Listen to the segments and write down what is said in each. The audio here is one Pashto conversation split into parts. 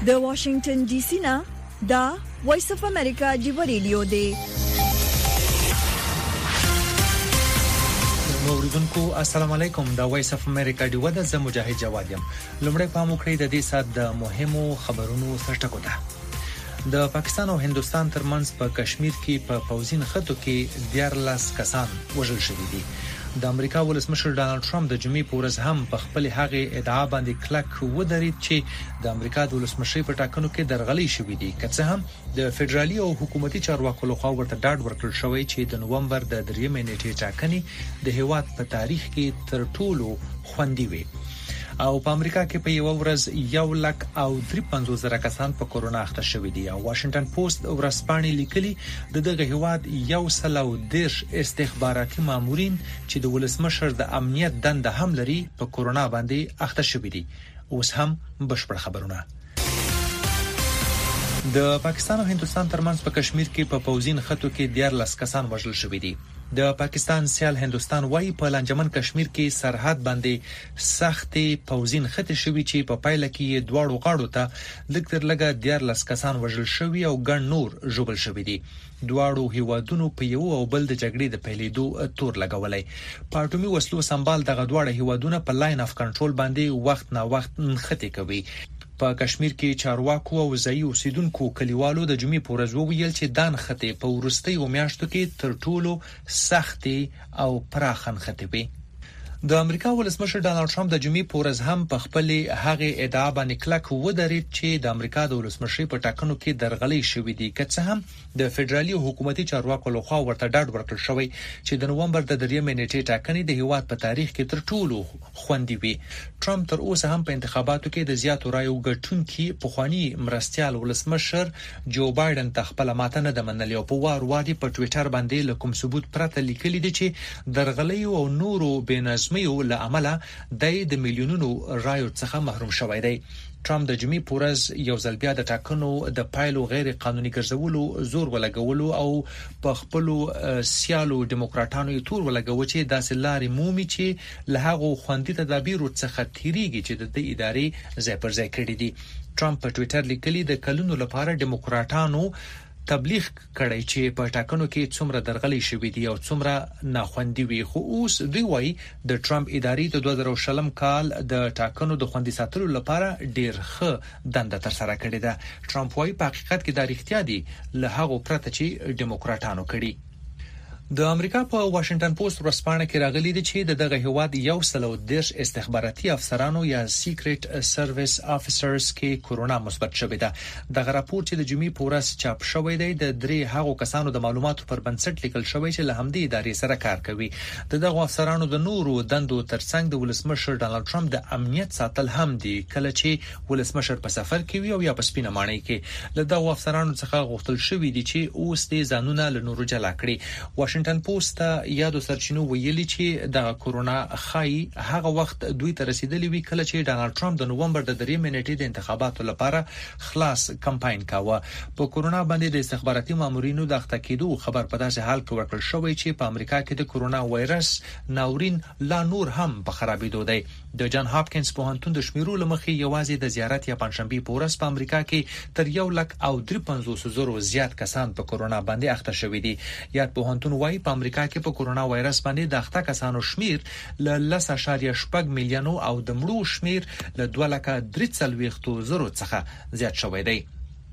د واشنگټن ډي سي نه دا وایس اف امریکا دی ریډیو دی. اوریدونکو السلام علیکم. دا وایس اف امریکا دی ودا ز مجاهد جواد یم. لومړی پام وکړئ د دې سات د مهمو خبرونو سرټکو ته. د پاکستان او هندستان ترمنځ په کشمیر کې په پوزین خطو کې 14 کسان وژل شوي دي. د امریکا ولسمشر ډانلډ ټرمپ د جمعې په ورځ هم په خپل هغه ادعا باندې کلک ودرېد چې د امریکا د ولسمشر په ټاکنو کې درغلي شوې دي. که څه هم د فدرالي او حکومتي چارواکو لخوا ورته ډاډ ورکړل شوی چې د نوومبر د 3 نیټې ټاکنې د هیواد په تاریخ کې تر ټولو خوندي وي. او په امریکا کې په یو ورځ 1,53,000 کسان په کورونا اخته شوي دي. او واشنگټن پوسټ ورځپاڼې لیکلي د دغه هیواد 110 استخباراتي مامورین چې د ولسمشر د امنیت دنده هم لري په کورونا باندې اخته شوي دي. اوس هم بشپړ خبرونه. د پاکستان او هندستان ترمنځ په کشمیر کې په پوزین خطو کې 14 کسان وژل شوي دي. د پاکستان سیال هندستان وايي په لانجمن کشمیر کې سرحد باندې سختي پوزین خطې شوي چې په پایله کې دواړو غاړو ته لکتر لګه 14 کسان وژل شوي او ګڼ نور ژوبل شوي دي. دواړو هیوادونو په یو او بل د جګړې د پیلېدو تور لګولای. په اټومي وسلو سمبال دغه دواړه هیوادونه په لاین اف کنټرول باندې وخت نا وخت نښتې کوي. په کشمیر کې چارواکو او ځایي اوسیدونکو کلیوالو د جمعې په ورځ وویل چې دان خطې په ورستۍ میاشتو کې تر ټولو سختي او پراخن خطې وي. د امریکا ولسمشر ډانلډ ټرمپ د جمعې په ورځ هم په خپل هغه ادعا باندې کلک ودرېد چې د امریکا د ولسمشر په ټاکنو کې درغلي شوې دي. که څه هم د فدرالي حکومتي چارواکو لخوا ورته ډاډ ورکړل شوی چې د نوومبر د 3 نیټې ټاکنې د هیواد په تاریخ کې تر ټولو خوندي وي. ټرمپ تر اوسه هم په انتخاباتو کې د زیاتو رایو ګټونکي پخوانی مرستيال ولسمشر جو بایدن ته خپل ماته نه د منلي او په وار وادي په ټوئیټر باندې له کوم ثبوت پرته لیکلي دي چې درغلي او نورو بنظمي له عمله د میلیونونو رایو څخه محروم شوی دی. ټرمپ د جمعې په ورځ یو ځل بیا د ټاکنو د پایلو غیر قانوني ګرځولو زور ولګولو او په خپل سیالو دیموکراتانو یې تور ولګوي چې داسې لارې مومي چې له هغه خوندي تدابیرو څخه تیریږي چې د ادارې ځای پر ځای کړی دي. ټرمپ په ټوئیټر لیکلي د کلونو لپاره دیموکراتانو تبلیغ کړی چې په ټاکنو کې څومره درغلي شوې دي او څومره ناخوندي وي. خو اوس دوی وايي د ټرمپ ادارې د 2020 کال د ټاکنو د خوندي ساتلو لپاره ډېر ښه دنده تر سره کړې ده. ټرمپ وايي په حقیقت کې دا رښتیا دي له هغه پرته چې دیموکراتانو کړي. د امریکا په واشنگټن پوسټ ورځپاڼه کې راغلي دي چې دغه هیواد 110 استخباراتي افسرانو یا سیکریټ سرویس افیسرز کې کورونا مثبت شوی ده. دغه راپور چې د جمعې په ورځ چاپ شوی دی د درې هغو کسانو د معلوماتو پر بنسټ لیکل شوی چې له همدې ادارې سره کار کوي. دغه افسرانو د نورو دندو ترڅنګ د ولسمشر ډانلډ ټرمپ د امنیت ساتل هم دي کله چې ولسمشر په سفر کې وي او یا په سپینه ماڼۍ کې. له دغه افسرانو څخه غوښتل شوی دي چې اوس دې ځانونه له نورو جلا کړي. واشنگټن پوسټ یادو سرچینو ویلي چې د کورونا خای هغه وخت دوی ته رسیدلی وی کله چې ډانلډ ټرمپ د نوومبر د 3 نیټې د انتخاباتو لپاره خلاص کمپاین کاوه. په کورونا باندې د استخباراتي مامورینو د اخته کېدو خبر په داسې حال کې ورکړل شوی چې په امریکا کې د کورونا وایرس ناورین لا نور هم په خرابېدو دی. د جان هاپکینز پوهنتون د شمیرو لمخې یوازې د زیارت یا پنځشنبه په ورځ په امریکا کې تر 1,53,000 زیات کسان په کورونا باندې اخته شوي دي. یاد پوهنتون وايي په امریکا کې په کورونا وایرس باندې د اخته کسانو شمیر له 10.8 میلیونو او د مړو شمیر له 2,43,000 څخه زیات شوی دی.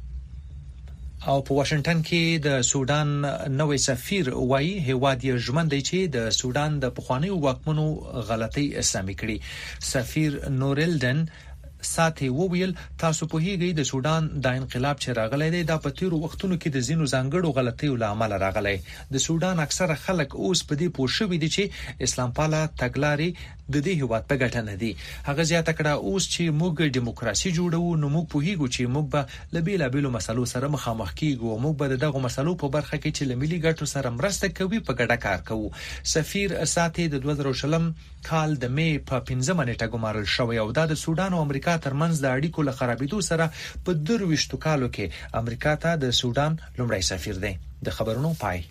او په واشنگټن کې د سودان نوې سفیر وايي هیواد یې ژمن دی چې د سودان د پخواني واکمنو غلطۍ سمې کړي. سفیر نورلدن ساتي وویل تاسو په هیګي د سودان د انقلاب چې راغلی دی دا په تیرو وختونو کې د زینو ځانګړو غلطیو له امله راغلی. د سودان اکثره خلک اوس په دې پوه شوي دي چې اسلام پاله تګلارې د دې هیواد په ګټه نه دي. هغه زیاته کړه اوس چې موږ دیموکراسي جوړو نو موږ په هیګو چې موږ به له بیلابیلو مسلو سره مخامخ کیږو او موږ به دغه مسلو په برخه کې چې له ملي ګټو سره مرسته کوي په ګډه کار کوو. سفیر ساتي د 2020 کال د مې په 15 نیټه ګمارل شوی او دا د سودان او امریکا ترمنځ د اړیکو له خرابېدو سره په 22 کالو کې امریکا ته د سودان لومړی سفیر دی. د خبرونو پای.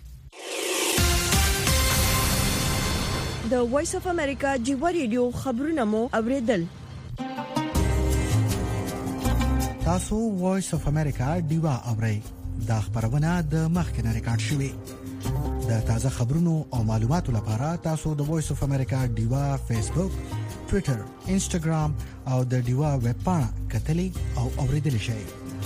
د وایس اف امریکا جیو ریډیو خبرونه مو اوریدل. تاسو وایس اف امریکا دیوا اورئ دا خبرونه د مخکنه ریکارډ شوې د تازه خبرونو او معلوماتو لپاره تاسو د وایس اف امریکا دیوا فیسبوک ټوئیټر انسټاګرام او د دیوا ویب پاڼه کتلی او اوریدلی شئ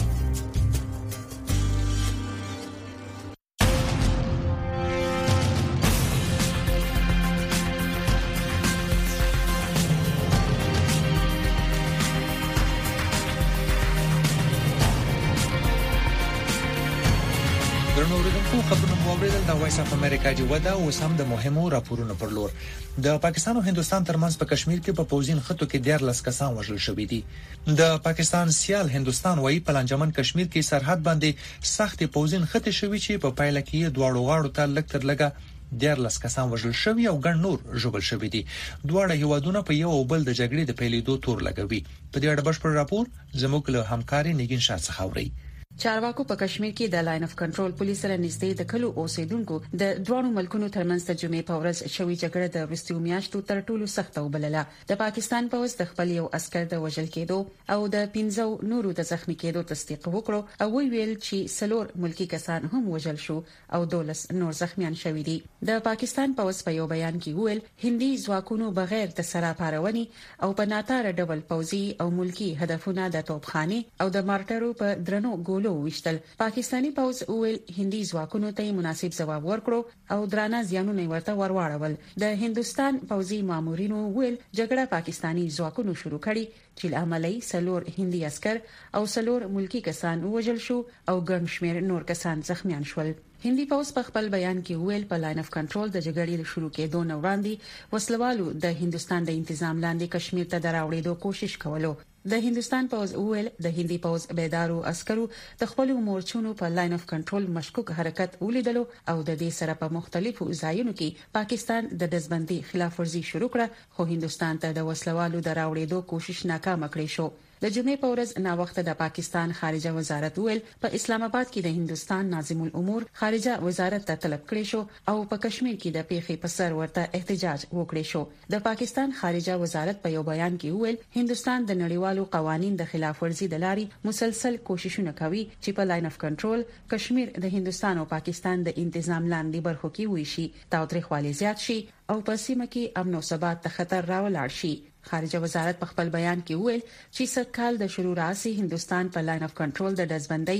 د وایس اف امریکا دی ودا او سم د مهمو راپورونو پر لور د پاکستان او هندستان ترمنځ په کشمیر کې په پوزین خطو کې 14 کسان وژل شوي دي د پاکستان سیال هندستان وایي په لنجمن کشمیر کې سرحد باندې سخت پوزین خطه شوي چې په پایله کې دواړو غاړو ته لږ تر لږه 14 کسان وژل شوي او ګڼ نور ژوبل شوي دي دواړه هیوادونه په یو بل د جګړې د پیلېدو تور لګوي په دې اړه بشپړ راپور زموږ له همکاري نګین شاه څخه اوري چارواکو په کشمیر کې د لاین اف کنټرول پولیس سره نږدې د کلو اوسیدونکو د دوه ملکونو ترمنځ د جمعې په ورځ شوې جګړه د وروستیو میاشتو تر ټولو سخته وبلله د پاکستان پولیس د خپل یو عسكر د وژل کېدو او د 15 نورو د زخمی کېدو تصدیق وکړو او ویل چې سلور ملکی کسان هم وژل شو او 12 نور زخمیان شوي دي د پاکستان پولیس په یو بیان کې ویل هندي ځواکونو بغیر د سراپارونی او په ناتاره ډول پوځي او ملکی هدفونه د توپخانه او د مارټرو په درنو ګولو وشتل پاکستانی پوز اول هندي ځواکونو ته مناسب ځواب ورکړو او درانه زیانونه ورته ورواړول د هندستان پوځي مامورینو ویل جګړه پاکستانی ځواکونو شروع کړي چې عملی سلور هندي عسكر او سلور ملکی کسان وژل شو او ګڼ شمېر نور کسان زخمیان شول هندي پوز په خپل بیان کې ویل په لاین اف کنټرول د جګړې د شروع کېدو نه وړاندې وسلوالو د هندستان د تنظیم لاندې کشمیر ته دراوړېدو کوشش کولو د هندستان پوز ویل د هندي پوز بیدارو عسکرو د خپل مورچونو په لاین اف کنټرول مشکوک حرکت ولیدلو او د دې سره په مختلفو ځایونو کې پاکستان د دزبندي خلاف ورزي شروع کړه خو هندستان ته د وسلوالو دراوړېدو کوشش ناکام کړی شو د جمعې په ورځ نا وخت د پاکستان خارجه وزارت ویل په اسلام آباد کې د هندستان ناظم الامور خارجه وزارت ته طلب کړی شو او په کشمیر کې د پیښې په سر ورته احتجاج وکړي شو د پاکستان خارجه وزارت په یو بیان کې ویل هندستان د نړیوالو قوانینو د خلاف ورزي د لارې مسلسل کوششونه کوي چې په لاین اف کنټرول کشمیر د هندستان او پاکستان د تنظیم لاندې برخو کې وي شي تاوتریخوالی زیات شي او په سیمه کې امن او ثبات ته خطر راولاړ شي خارجه وزارت په خپل بیان کې ویل چې سرکال د شروع راسي هندستان په لاین اف کنټرول د دزبندۍ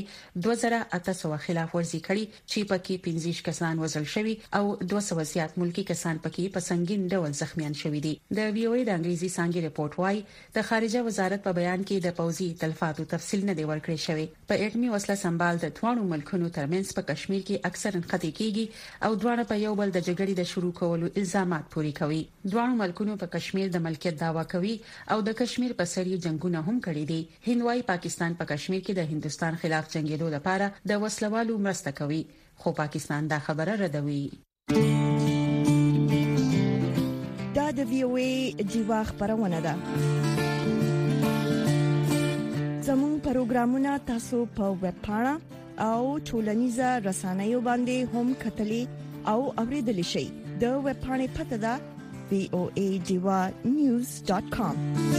2800 خلاف ورزي کړي چې پکې 15 کسان وژل شوي او 200 زیات ملکی کسان پکې په سنگین ډول زخمیان شوي دي د وی او ای د انګریزي څانګې رپورت وايي د خارجه وزارت په بیان کې د پوځي تلفاتو تفصیل نه دی ورکړی شوی په اټمی وسله سمبال د دوه ملکونو ترمنځ په کشمیر کې اکثر انختی کیږي او دوه په یو بل د جګړې د شروع کولو الزامات پوري کوي دوه ملکونو په کشمیر د ملکیت دعوا کوي او د کشمیر په سری جنگونه هم کړي دي هندوای پاکستان په کشمیر کې د هندستان خلاف جنگیدو لپاره د وسلوالو مرسته کوي خو پاکستان دا خبره ردوي دا د وی او ای دیوا خبرونه ده زموږ پروګرامونه تاسو په ویب پاڼه او ټولنیزه رسنیو باندې هم کتلی او اوریدلی شئ د ویب پاڼې پته ده voadiwanews.com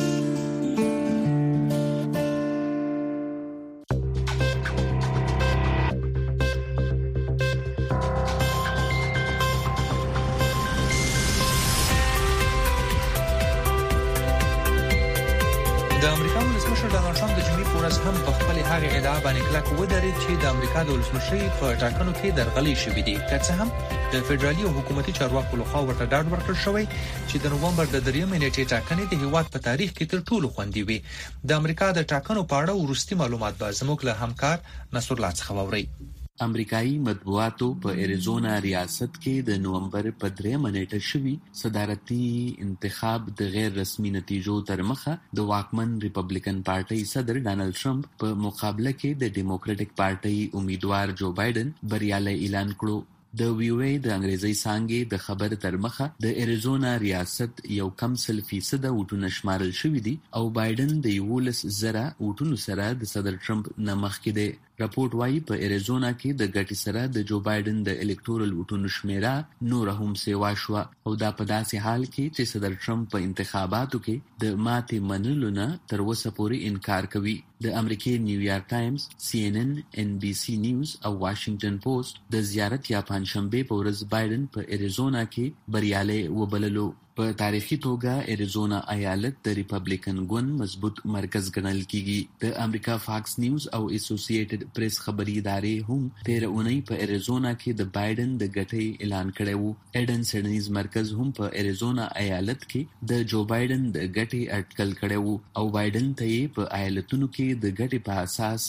د امریکا ولسمشر ډانلډ ټرمپ د جمعې په ورځ هم په خپل هغه ادعا باندې کلک ودرېد چې د امریکا د ولسمشرۍ په ټاکنو کې درغلي شوې دي که څه هم د فدرالي او حکومتي چارواکو لخوا ورته ډاډ ورکړل شوی چې د نوومبر د 3 نیټې ټاکنې د هیواد په تاریخ کې تر ټولو خوندي وي د امریکا د ټاکنو په اړه وروستي معلومات به زموږ له همکار نصر الله څخه واورئ امریکایي مطبوعاتو په اریزونا ریاست کې د نومبر په 3 نیټه شوی صدارتي انتخاب د غیر رسمي نتیجو تر مخه د واکمن ریپبلیکن پارټي صدر ډانلډ ټرمپ په مقابله کې د ډیموکراټک پارټي امیدوار جو بایدن بریالي اعلان کړو د وی او ای د انګریزي څانګې د خبر تر مخه د اریزونا ریاست یو کم سل فیصد ووټونه شمارل شوی دي او بایدن د 11,000 ووټونو سره د صدر ټرمپ نه مخکې دی راپورټ وايي په اریزونا کې د ګټې سره د جو بایدن د الکتورل ووټونو شمیره نور هم سیوا شو او دا په داسې حال کې چې صدر ټرمپ په انتخاباتو کې د ماتې منلو نه تر اوسه پورې انکار کوي. د امریکای نیویارک ټایمز، CNN، NBC نیوز او واشنگټن پوسټ د زیارت یا پنځشنبه په ورځ بایدن په اریزونا کې بریالي وبللو. په تاریخي توګه اریزونا ایالت د ریپبلیکن ګوند مضبوط مرکز ګڼل کیږي. د امریکا فاکس نیوز او اسوسییټډ پریس خبري ادارې هم تیر اونۍ په اریزونا کې د بایدن د ګټې اعلان کړی وو. ایډن سیډنیز مرکز هم په اریزونا ایالت کې د جو بایدن د ګټې اټکل کړی وو او بایدن ته یې په ایالتونو کې د ګټې په اساس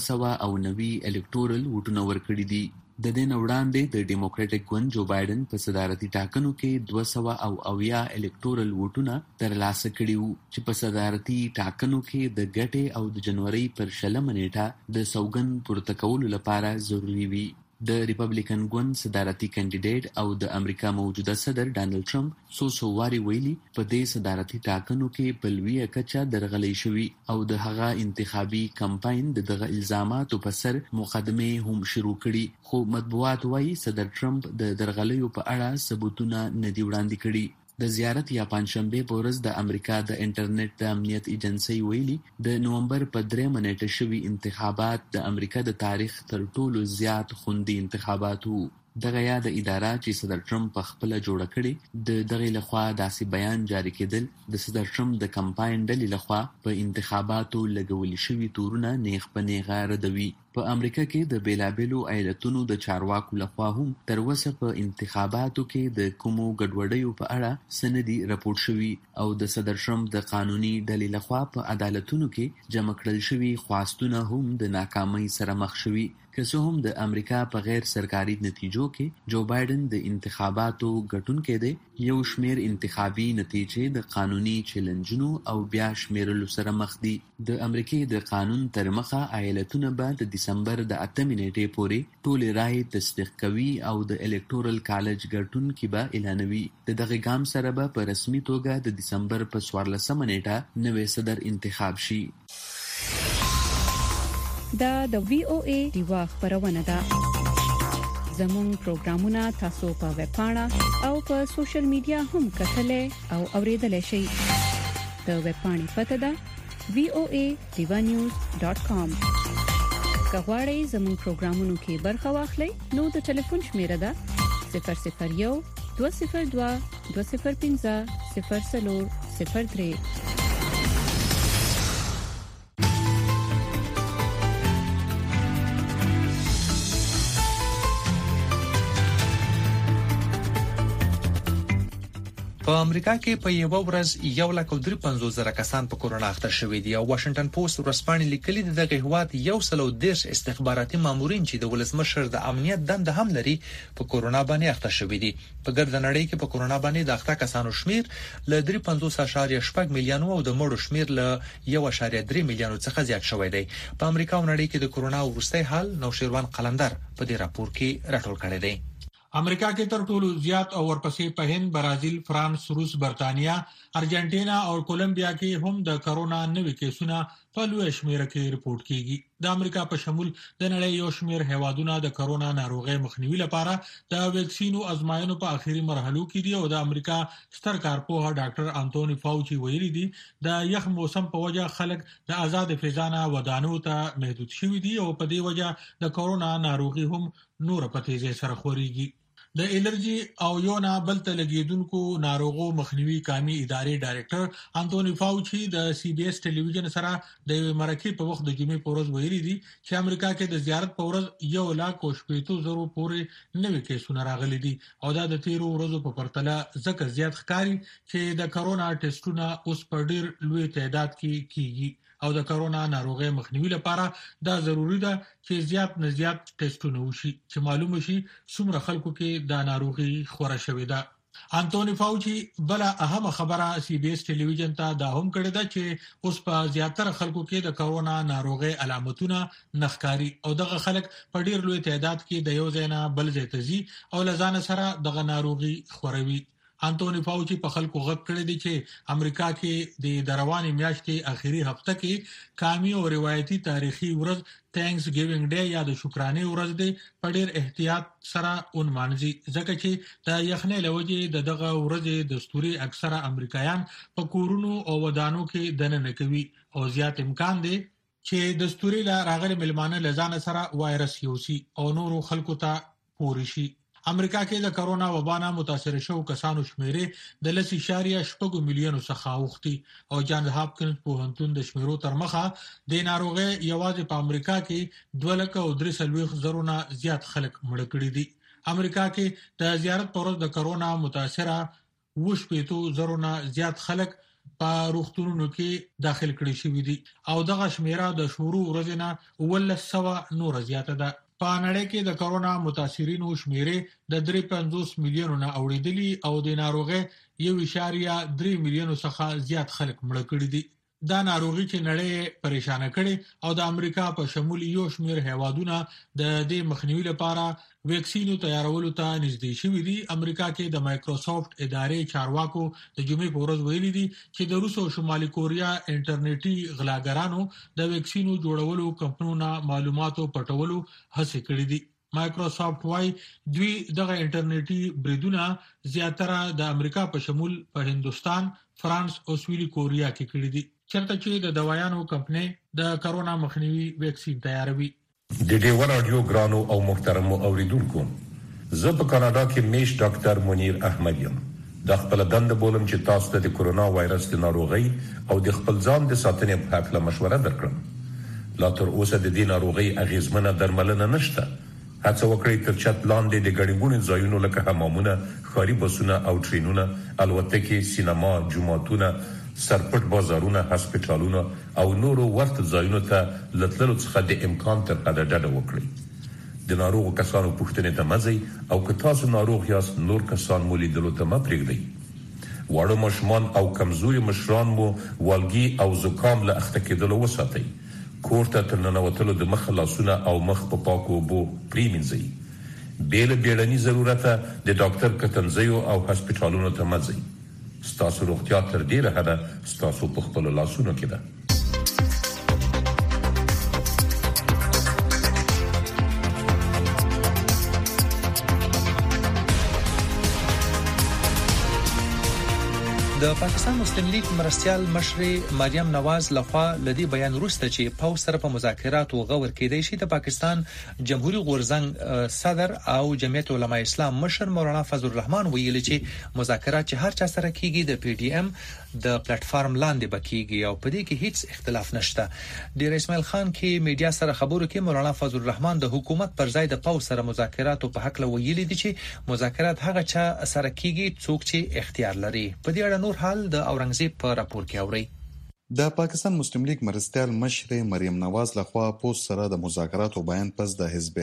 290 الکتورل ووټونه ورکړي دي. د دې نه وړاندې د ډیموکراټک ګوند جو بایدن په صدارتي ټاکنو کې 280 الکتورل ووټونه ترلاسه کړي وو چې په صدارتي ټاکنو کې د ګټې او د جنوري پر 20 نیټه د سوګند پورته کولو لپاره ضروری وي. د ریپبلیکن ګوند صدارتي کینډیډیټ او د امریکا موجوده صدر ډانلډ ټرمپ څو واري ویلي په دې صدارتي ټاکنو کې په لویه کچه درغلي شوي او د هغه انتخابي کمپاین دغه الزاماتو په سر مقدمه هم شروع کړي. خو مطبوعات وايي صدر ټرمپ د درغلیو په اړه ثبوتونه نه دي وړاندې کړي. د زیارت یا پنځشنبه په ورځ د امریکا د انټرنیټ د امنیت ایجنسی ویلي د نومبر په 3 نیټه شوي انتخابات د امریکا د تاریخ تر ټولو زیات خوندي انتخابات وو. دغه یاد اداره چې صدر ټرمپ په خپل جوړه کړي د دغه لخوا داسې بیان جاری کېدل د صدر ټرمپ د کمپاین ډلې لخوا په انتخاباتو لګول شوي تورونه نیغ په نیغه ردوي. په امریکا کې د بیلابیلو ایالتونو د چارواکو لخوا هم تر اوسه په انتخاباتو کې د کومو ګډوډیو په اړه سندي راپورټ شوي او د صدر ټرمپ د قانوني ډلې لخوا په عدالتونو کې جمع کړل شوي خواستونه هم د ناکامۍ سره مخ شوي. که څه هم د امریکا په غیر سرکاري نتیجو کې جو بایدن د انتخاباتو ګټونکی دی، یو شمیر انتخابي نتیجې د قانوني چیلنجونو او بیا شمیرلو سره مخ دي. د امریکای د قانون تر مخه ایالتونه به د دسمبر د 8 نیټې پورې ټولې رائے تصدیق کوي او د الکتورل کالج ګټونکي به اعلانوي. د دغه ګام سره به په رسمي توګه د دسمبر په 14 نیټه نوې صدر انتخاب شي. دا د VOA دیوا خبرونه ده. زموږ پروګرامونه تاسو په ویب پاڼه او په سوشل میډیا هم کتلای او اوریدلای شئ. د ویب پاڼې پته ده voanews.com. کغواړئ زموږ پروګرامونو کې برخه واخلئ نو د ټلیفون شمیره ده 001 202 205 0403. په امریکا کې په یو ورځ 1,350,000 کسان په کورونا اخته شوي دي او واشنگټن پوسټ ورځپاڼې لیکلي د دغه هیواد 110 استخباراتي مامورین چې د ولسمشر د امنیت دنده هم لري په کورونا باندې اخته شوي دي. په ګرد نړۍ کې په کورونا باندې د اخته کسانو شمیر له 3.5 میلیون او د مړو شمیر له 1.3 میلیون څخه زیات شوی دی. په امریکا او نړۍ کې د کورونا وروستي حال نوشیروان قلندر په دې راپور کې راټول کړی دی. امریکا کې تر ټولو زیات او ورپسې په هند، برازیل، فرانس، روس، برتانیا، ارجنټینا او کولمبیا کې هم د کرونا نوي کیسونه په لوی شمېر کې رپورټ کیږي. د امریکا په شمول د نړۍ یو شمېر هیوادونه د کرونا ناروغۍ مخنیوي لپاره د ویکسینو ازمایښتونو په اخیری مرحلو کې دي او د امریکا ستر کارپوه ډاکټر انټونی فاوچي ویلي دي د یخ موسم په وجه خلک د آزاد فضا نه ودانو ته محدود شوي دي او په دې وجه د کرونا ناروغي هم نور په تیزی سره خوريږي. د الرجی او یونا بلته لګیدونکو ناروغو مخنیوي قامي ادارې ډایریکټر انټونی فاوچي د CBS ټلویزیون سره د مرکې په وخت د جمعې په ورځ ویلي دي چې امریکا کې د زیارت په ورځ 1,50,000 پورې نوي کیسونه راغلي دي او دا د 13 ورځو په پرتله ځکه زیات ښکاري چې د کرونا ټیسټونه اوس په ډیر لوی تعداد کې کیږي او د کرونا ناروغۍ مخنیوي لپاره دا ضروری ده چې زیات نه زیات ټیسټونه وشي چې معلومه شي څومره خلکو کې دا ناروغي خوره شوې ده. انټونی فاوچي بل اهم خبره CBS ټلویزیون ته دا هم کړې ده چې اوس په زیاتره خلکو کې د کرونا ناروغۍ علامتونه نښکاری او دغه خلک په ډیر لوی تعداد کې د یو ځای نه بل ځای ته ځي او لزان سره دغه ناروغي خوروي. انټونی فاوچي په خلکو غږ کړی دی چې امریکا کې د دروانې میاشتې اخیری هفته کې قومي او روایتي تاریخي ورځ تھینکس ګیوینګ ډے یا د شکرانې ورځ دی په ډېر احتیاط سره ونمانځي ځکه چې د یخنۍ لوجې دغه ورځې دستوري اکثره امریکایان په کورونو او ودانو کې دننه کوي او زیات امکان دی چې دستوري لا راغلي ملمانه لزان سره وایرس یوسي او نورو خلکو ته پوري شي. امریکا کې د کرونا وبا متاثر شو کسانو شمیرې د 10.6 میلیونو څخه اوختي او جان هاپکنز پوهنتون د شمیرو تر مخه د ناروغي یوازې په امریکا کې 2.3 زیات خلک مړ کړي دي. امریکا کې د زیارت پر ورځ د کرونا متاثره 2.0 زیات خلک په روغتونونو کې داخل کړي شوي دي او دغه شمیره د شروع ورځې 100 نور زیاته ده. په نړۍ کې د کرونا متاثرینو شمیرې د 3.50 میلیونو نه اوریدلي او د ناروغي 1.3 میلیونو څخه زیات خلک مړ کړي دي. دا ناروغي چې نړۍ پریشان کړي او د امریکا په شمول یو شمیر هیوادونه د دې مخنیوي لپاره ویکسینو تیارولو ته نږدې شوي دي. امریکا کې د مایکروسافت ادارې چارواکو د جمعې په ورځ ویلي دي چې د روس او شمالي کوریا انټرنیټي غلاګرانو د ویکسینو جوړولو کمپنیونو معلوماتو پټولو هڅه کړې دي. مایکروسافت وايي دوی دغه انټرنیټي بریدونه زیاتره د امریکا په شمول په هندستان، فرانس او سویلي کوریا کې کړي دي چرته چې د دوايانو کمپنۍ د کرونا مخنیوي ویکسین تیاروي. د ډیوال رادیو ګرانو او محترمو اوریدونکو، زه په کاناډا کې میش ډاکټر منیر احمد یم. د خپل دند بولم چې تاسو ته د کرونا وایرس د ناروغي او د خپل ځان د ساتنې په اړه مشوره درکړم. لا تر اوسه د دې ناروغي اغیزمنه درملنه نشته. هڅه وکړئ تر چت لاندې د ګڼګونو ځایونو لکه حمامونه، ښاري بسونه او ټرینونه، الوتکې، سینما، جوماتونه، سرپټ بازارونه، هسپتالونه او نورو ورته ځایونو ته لتللو څخه د امکان تر حده ډډه وکړئ. د ناروغو کسانو پوښتنې ته مه ځئ او که تاسو ناروغ یاست نور کسان مو لیدلو ته مه پرېږدئ. واړه ماشومان او کمزوري مشران مو والګي او زکام له اخته کېدلو وساتئ. کور ته تر ننوتلو د مخ لاسونه او مخ په پاکو اوبو پریمنځئ. بې له بیړني ضرورته د ډاکټر کتنځیو او هسپتالونو ته مه ځئ. ستاسو روغتیا تر ډیره حده ستاسو په خپلو لاسونو کې ده. د پاکستان مسلم لیگ مرستيال مشر مریم نواز لخوا لدی بیان وروسته چې پاو سره په مذاکرات او غور کېدای شي د پاکستان جمهوریت غورزنګ صدر او جمعیت علماء اسلام مشر مولانا فضل الرحمن ویلي چې مذاکرات چې هر چا سره کیږي د پی ډی ام د پلیټ فارم لاندې بکیږي او په دې کې هیڅ اختلاف نشته. ډیر اسماعیل خان کې میډیا سره خبرو کې مولانا فضل الرحمن د حکومت پر ځای د پاو سره مذاکرات په حق ویلي دي چې مذاکرات هغه چا سره کیږي څوک چې اختیار لري. په دې اړه حال د اورنګزیب په راپور کې اوري. د پاکستان مسلم لیگ مرستيال مشر مریم نواز لخوا پوسټ سره د مذاکراتو بیان پس د حزب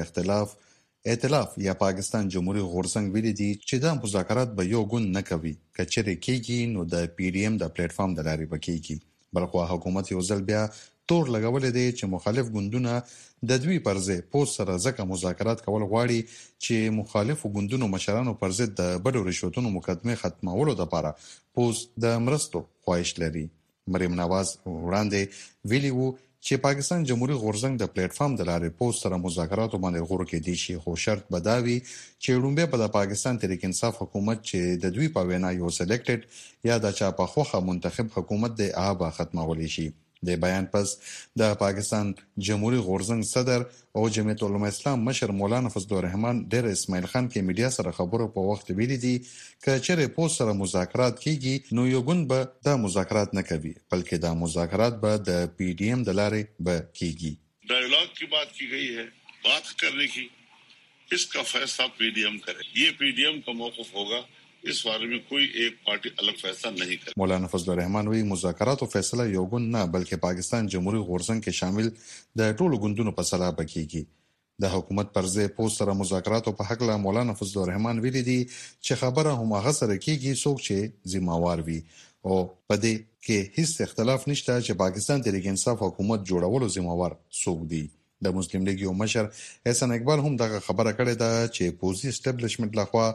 ائتلاف یا پاکستان جمهوریت غورزنګ ویلي دي چې د مذاکرات به یو ګوند نه کوي کچره کېږي نو د پی ډی ام د پلیټ فارم د لارې بکیږي. بلخو حکومت یو ځل بیا تور لګولې دي چې مخالف ګوندونه د دوی پر ځای پوسټ سره ځکه مذاکرات کول غواړي چې مخالفو ګوندونو مشرانو پر ضد د بډو رشوتونو مقدمه ختمولو لپاره پوسټ د مرستو خواهش لري. مریم نواز وړاندې ویلي وو چې پاکستان جمهوریت غورزنګ د پلیټ فارم د لارې پوسټ سره مذاکرات باندې غوړ کې دي شي خو شرط بداوي چې لومبه په پاکستان تحریک انصاف حکومت چې د دوی په وینا یو سلیکټډ یا د چا په خوخه منتخب حکومت د آبا ختمول شي. د بیان پس د پاکستان جمهوریت غورزنګ صدر او جمعیت علماء اسلام مشر مولانا فضل الرحمن ډیر اسماعیل خان کې میډیا سره خبرو په وخت ویلي دي چې چیرې پوسټ سره مذاکرات کیږي نو یو ګوند به د مذاکرات نه کوي بلکې د مذاکرات به د پی ډی ایم د لارې به کیږي. ډایلاګ کی بات کی گئی ہے بات کرنے کی इसका फैसला पीडीएम करे. ये पीडीएम का मौक़िफ़ होगा. इस बारे में कोई एक पार्टी अलग फैसला नहीं करे. مولانا فضل الرحمن وی مذاکرات او فیصله یو ګوند نه بلکې پاکستان جمهوریت غورزنګ کې شامل د ټولو ګوندونو په سلا بکیږي. د حکومت پر ځای پوسټ سره مذاکرات په حق له مولانا فضل الرحمن ویلي دي چې خبره هم هغه سره کیږي څوک چې ذمہوار وي او په دې کې هیڅ اختلاف نشته چې پاکستان تحریک انصاف حکومت جوړولو ذمہوار څوک دي. د مسلم لیگ یو مشر احسان اقبال هم دغه خبره کړې ده چې پوزي اسټابلیشمنت لخوا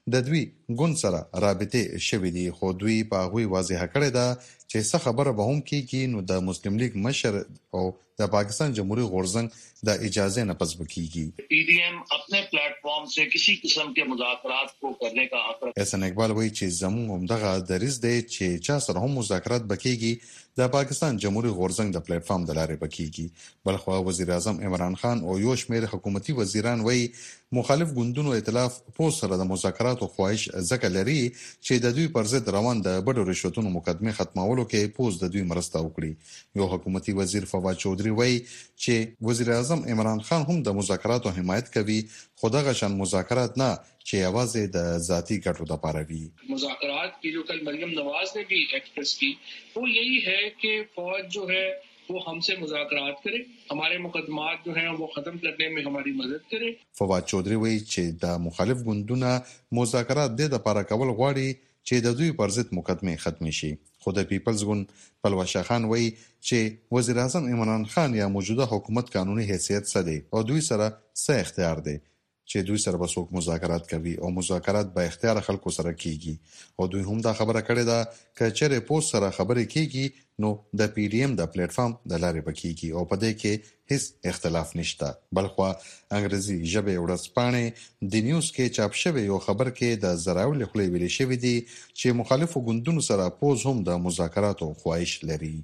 د دوی ګوند سره رابطه شوې دي، خو دوی په هغوی واضح کړې ده چې څه خبره به هم کېږي نو د مسلم لیگ مشر او د پاکستان جمهوری غورزنگ د اجازه نه پس بکیږي. PDM اپنے پلیٹ فارم سے کسی قسم کے مذاکرات کو کرنے کا حق رکھتا ہے. احسان اقبال وایي چې زموږ همدغه دریځ دی چې چا سره هم مذاکرات بکیږي د پاکستان جمهوری غورزنگ د پلیټ فارم د لارې بکیږي. بلخوا وزیر اعظم عمران خان او یو شمېر حکومتي وزیران وایي مخالف ګوندونو ائتلاف پوس سره د مذاکراتو خواهش ځکه لري چې د دوی پر ضد روان د بډو رشوتونو مقدمه ختمولو کې پوس د دوی مرسته وکړي. یو حکومتي وزیر فواد چودري وایي چې وزیر اعظم عمران خان هم د مذاکراتو حمایت کوي، خو دغه شان مذاکرات نه چې یوازې د ذاتی ګټو لپاره وي. مذاکرات کی جو کل مریم نواز نے بھی ایکسپریس کی وہ یہی ہے کہ فوج جو ہے وہ ہم سے مذاکرات کرے، ہمارے مقدمات جو ہیں وہ ختم کرنے میں ہماری مدد کرے. فواد چودري وایي چې د مخالف ګوندونو مذاکرات د لپاره کول غواړي چې د دوی پر ضد مقدمه ختم شي. خو د پیپلز ګوند پلوشه خان وایي چې وزیر اعظم عمران خان یا موجوده حکومت قانوني حیثیت څه دی او دوی سره څه اختیار دی چې دوی سره به څوک مذاکرات کوي او مذاکرات به اختیار خلکو سره کیږي. او دوی هم دا خبره کړې ده چې چېرې پوس سره خبرې کیږي نو د PDM د پلیټ فارم د لارې بکیږي او په دې کې هیڅ اختلاف نشته. بلخوا انګریزي ژبه ورځپاڼې د نیوز کې چاپ شوی یو خبر کې د زراول خلې ویل شوی دی چې مخالفو ګوندونو سره پوز هم د مذاکراتو خواهش لري.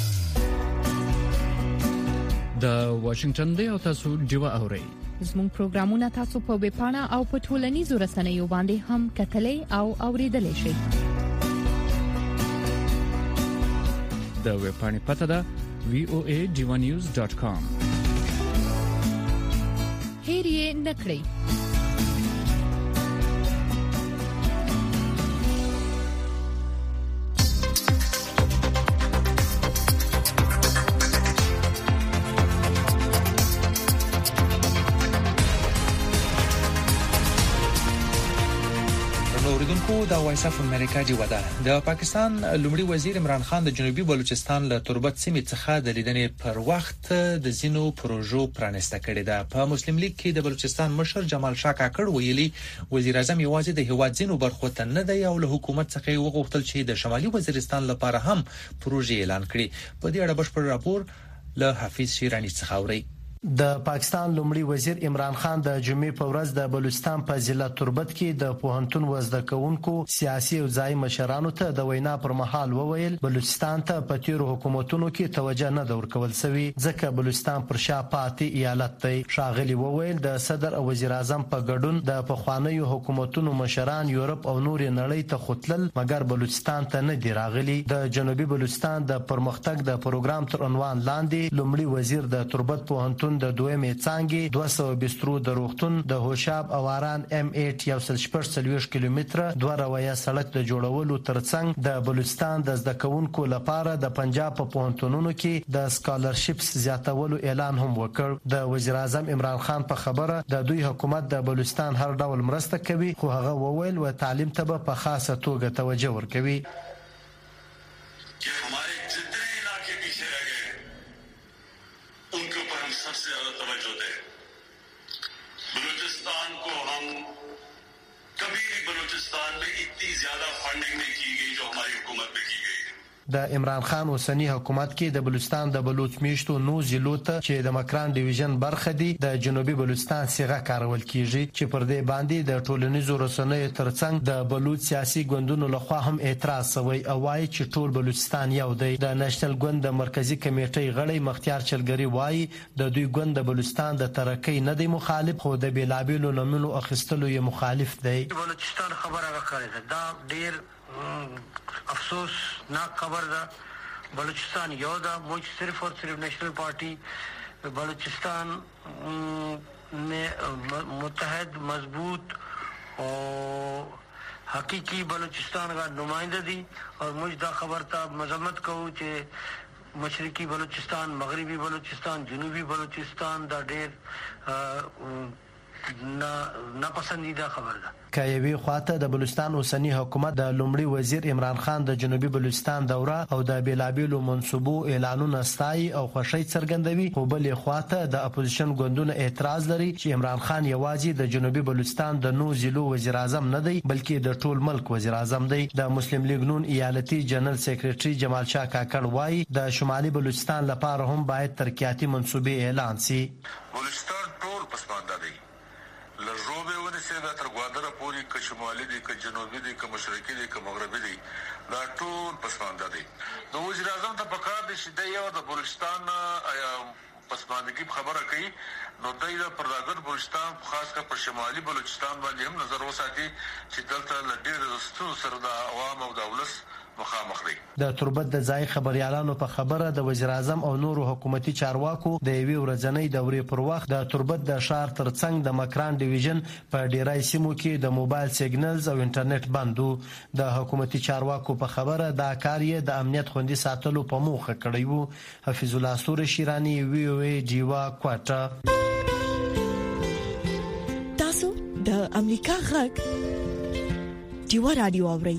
د واشنگټن دی او تاسو ډیوا اورئ. زموږ پروګرامونه تاسو په ویب پاڼه او په ټولنیزو رسنیو باندې هم کتلې او اوریدلای شئ. د ویب پاڼې پته ده voadivanews.com. هیر یې نکړئ. د وایس اف امریکا جوړه ده. د پاکستان لومړي وزیر عمران خان د جنوبي بلوچستان له تربت سیمې څخه د لیدنې پر وخت د زینو پروژو پرانسته کړې ده. په مسلم لیگ کې د بلوچستان مشر جمال شاه کاکړ ویلي وزیر اعظم یوازې د هیواد زینو برخو ته نه دی او له حکومت څخه وغوښتل چې د شمالي وزیرستان لپاره هم پروژې اعلان کړي. په دې اړه بشپړ راپور له حفیظ شیرانی څخه اوري. د پاکستان لومړي وزیر عمران خان د جمعې په ورځ د بلوچستان په ضلع تربت کې د پوهنتون وزده کوونکو سیاسي او ځای مشرانو ته د وینا پر مهال وویل بلوچستان ته په تیرو حکومتونو کې توجه نه ده ورکول شوې ځکه بلوچستان پر شا پاتې ایالت دی. ښاغلي وویل د صدر او وزیر اعظم په ګډون د پخوانیو حکومتونو مشران یورپ او نور نړۍ ته خطلل مګر بلوچستان ته نه دی راغلي. د جنوبي بلوچستان د پرمختګ د پروګرام تر عنوان لاندې لومړي وزیر د تربت پوهنتون د دویمې څانګې 200 بسترو د روغتون د هوشاب اواران M8 140 کیلومتره 2 رویه سړک د جوړولو ترڅنګ د بلوچستان د زده کوونکو لپاره د پنجاب په پوهنتونونو کې د سکالرشپس زیاتولو اعلان هم وکړ. د وزیر اعظم عمران خان په خبره د دوی حکومت د بلوچستان هر ډول مرسته کوي خو هغه وویل و تعلیم ته په خاصه توګه توجه ورکوي. सबसे ज्यादा तवज्जो दे. बलूचिस्तान को हम कभी भी बलूचिस्तान में इतनी ज्यादा फंडिंग नहीं की गई जो हमारी हुकूमत में की गई. د عمران خان اوسنی حکومت کې د بلوچستان د بلوچ میشتو نو ضلعو ته چې د مکران ډیویژن برخه دي د جنوبي بلوچستان صيغه کارول کیږي چې پر دې باندې د ټولنیزو رسنیو ترڅنګ د بلوچ سیاسي ګوندونو لخوا هم اعتراض شوی او وايي چې ټول بلوچستان یو دی. د نېشنل ګوند د مرکزی کمیټې غړی مختیار چلګری وايي د دوی ګوند د بلوچستان د ترقۍ نه دی مخالف خو د بیلابیلو نومونو اخیستلو یې مخالف دی. بلوچستان خبره راکړه دا ډیر افسوس ناک خبر ده. بلوچستان یو ده موږ صرف اور صرف نیشنل پارٹی بلوچستان متحد مضبوط اور حقیقی بلوچستان کا نمائندہ دی اور مجھ دا خبر تا مذمت کہو کہ مشرقی بلوچستان مغربی بلوچستان جنوبی بلوچستان دا ډیر ناپسندیده خبر ده. کایوي خواته د بلوچستان اوسنی حکومت د لومړي وزیر عمران خان د جنوبي بلوچستان دوره او د بیلابیلو منصوبو اعلانونه ستایي او خوشی څرګندوي، خو بلې خواته د اپوزیشن ګوندونه اعتراض لري چې عمران خان یوازې د جنوبي بلوچستان د نو ضلعو وزیر اعظم نه دی بلکې د ټول ملک وزیر اعظم دی. د مسلم لیگ نون ایالتي جنرال سیکریټري جمال شاه کاکړ وایي د شمالي بلوچستان لپاره هم باید ترقیاتي منصوبې اعلان شي. بلوچستان ټول پسمانده دی، لږوبې ونیسي دا تر ګوادره پورې، که شمالي دی که جنوبي دی که مشرقي دی که مغربي دی، دا ټول پسمانده دی. د وزیر اعظم ته پکار دی چې دی یو د بلوچستان پسماندګي خبره کوي، نو دی پر راګر بلوچستان خاص کر پر شمالي بلوچستان باندې هم نظر وساتي چې دلته له ډېرو ستونزو سره د عوام او د ولس مخامخ دی. د تربت د ځای خبريالانو په خبره د وزیر اعظم او نورو حکومتي چارواکو د یوې ورځنۍ دورې پر وخت د تربت د ښار ترڅنګ د مکران ډیویژن په ډیرای سیمو کې د موبایل سیګنلز او انټرنیټ بندو. د حکومتي چارواکو په خبره دا کار یې د امنیت خوندي ساتلو په موخه کړی وو. حفیظ الله سور شیرانی وی او ای جیوا کوټه. تاسو د امریکا غږ جیوا رادیو اورئ.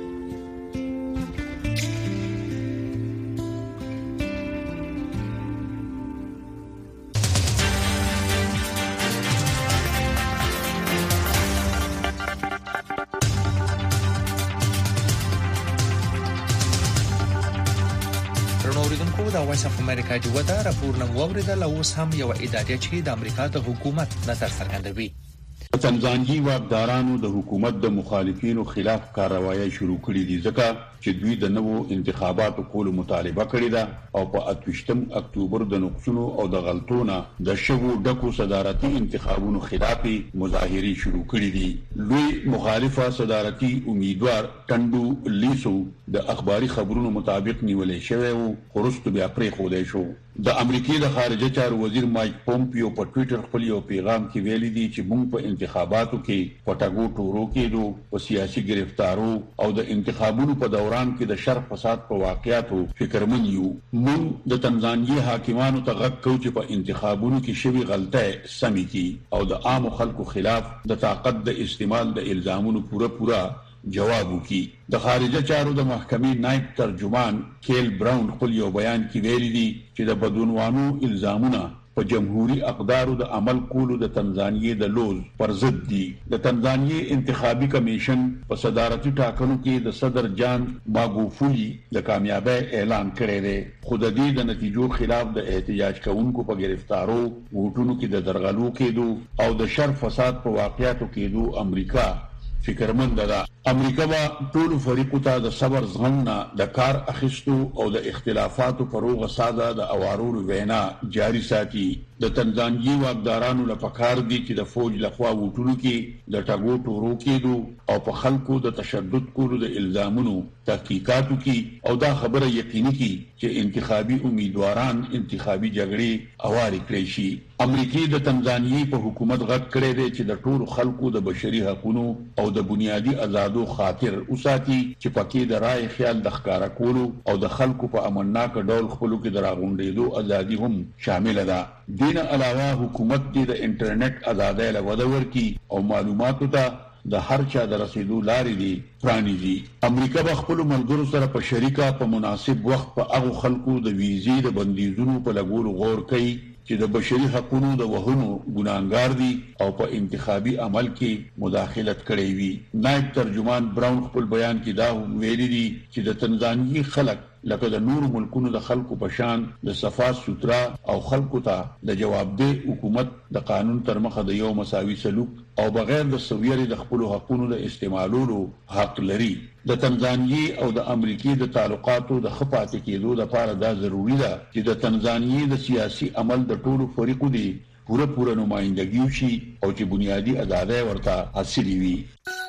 د وایس اف امریکا جوړه دا راپور نن ووریدل او اوس هم یو ادارې چې د امریکا د حکومت نظر څرګندوي. تنزانیي واکدارانو د حکومت د مخالفینو خلاف کاروایی شروع کړې دي ځکه چې دوی د نوو انتخاباتو کولو مطالبه کړې ده او په 28 اکتوبر د نقصونو او د غلطونو د شوو ډکو صدارتي انتخابونو خلاف مظاهرې شروع کړې دي. لوی مخالفه صدارتي امیدوار ټنډو لیسو د اخباري خبرونو مطابق نیولې شوی او خورست بیا پرې خولې شو. د امریکای د خارجه چارو وزیر مایک پومپیو په ټوئیټر خپل یو پیغام کې ویلي دي چې موږ په انتخاباتو کې پټاګو ټورو کېدو په سیاسي گرفتارو او د انتخابونو په دوران کې د شر فساد په واقعاتو فکرمن یو. موږ د تنزانیې حاکمانو ته غږ کوو چې په انتخابونو کې شوی غلطۍ سمې کړي او د عام خلکو خلاف د طاقت د استعمال د الزامونو پوره جواب وکړي. د خارجه چارو د محکمې نائب ترجمان کیل براون خپل یو بیان کې ویلي دي چې د بدعنوانو الزامونه په جمهوریت اقدارو د عمل کولو د تنزانیې د لوز پر ضد دي. د تنزانیې انتخابي کمیشن په صدارتي ټاکنو کې د صدر جان ماګوفولي د کامیابی اعلان کړی دی، خو د دې د نتیجو خلاف د احتجاج کوونکو په گرفتارو، ووټونو کې د درغلو کېدو او د شر فساد په واقعاتو کېدو امریکا فکرمند ده. امریکا با ټول فریقو ته د صبر زغم نه د کار اخیستو او د اختلافاتو په روغه ساده د اوارو وینا جاری ساتي. د تنزانیې واکدارانو لپاره کار دي چې د فوج لخوا وټونو کې د ټاګو ټورو کېدو او په خلکو د تشدد کولو د الزامونو تحقیقاتو کې او دا خبره یقیني کړي چې انتخابي امیدواران انتخابي جګړې اواري کړی شي. امریکای د تنزانیې په حکومت غږ کړی دی چې د ټولو خلکو د بشري حقوقو او د بنیادي آزادو خاطر اوساتي چې پکې د رائے خیال د ښکارا کولو او د خلکو په امنناک ډول خپلو کې د راغونډېدو ازادي هم شامل ده. دین علاوه حکومت د انټرنیټ ازادۍ له وده ورکي او معلوماتو ته د هر چا د رسیدو لارې دي پرانیزي. امریکا به خپل ملګرو سره په شریکه په مناسب وخت په هغه خلکو د ویزې د بندیزونو په لګولو غور کوي چې د بشري حقوقو د وهنو ګناهګار دي او په انتخابي عمل کې مداخلت کړې وي. نائب ترجمان براون خپل بیان کې دا ویلي دي چې د تنزانیې خلک لکه د نورو ملکونو د خلکو په شان د صفا سوترا او خلکو ته د جوابدeh حکومت د قانون تر مخه د یو مساوي سلوک او بغیر د سویري د خپل حقوقو د استعمالولو حق لري. د تنزانیې او د امریکای د تعلقاتو د خپاتې کېدو لپاره دا ضروری ده چې د تنزانیې د سیاسي عمل د ټولو فریقو دی پوره نمائندګي وشي او چې بنیادی ازادۍ ورته حاصلې وي.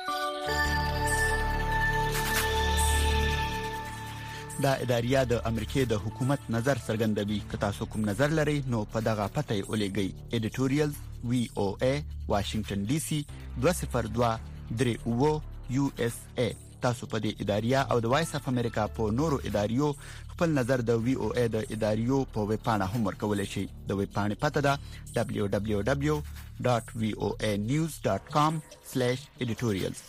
دا اداریه د امریکای د حکومت نظر څرګندوي. که تاسو کوم نظر لرئ نو په دغه پته یې ولېږئ. ایډیټوریال VOA واشنگټن DC 202 USA تاسو په دې اداریه او د وایس اف امریکا په نورو اداریو خپل نظر د وی او ای د اداریو په ویب پاڼه هم ورکولای شئ. د ویب پاڼې پته ده www.voanews.com/editorials.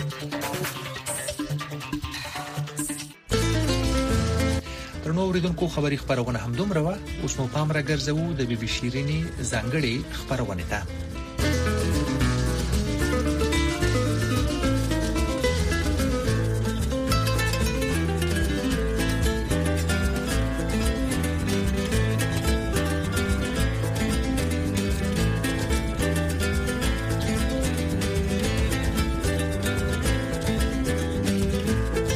ترنو اوریدونکو خبری خبرونه هم دومره و. اوس مو پام را ګرځوو د بي بي شيرينې ځانګړي خبرونه ته.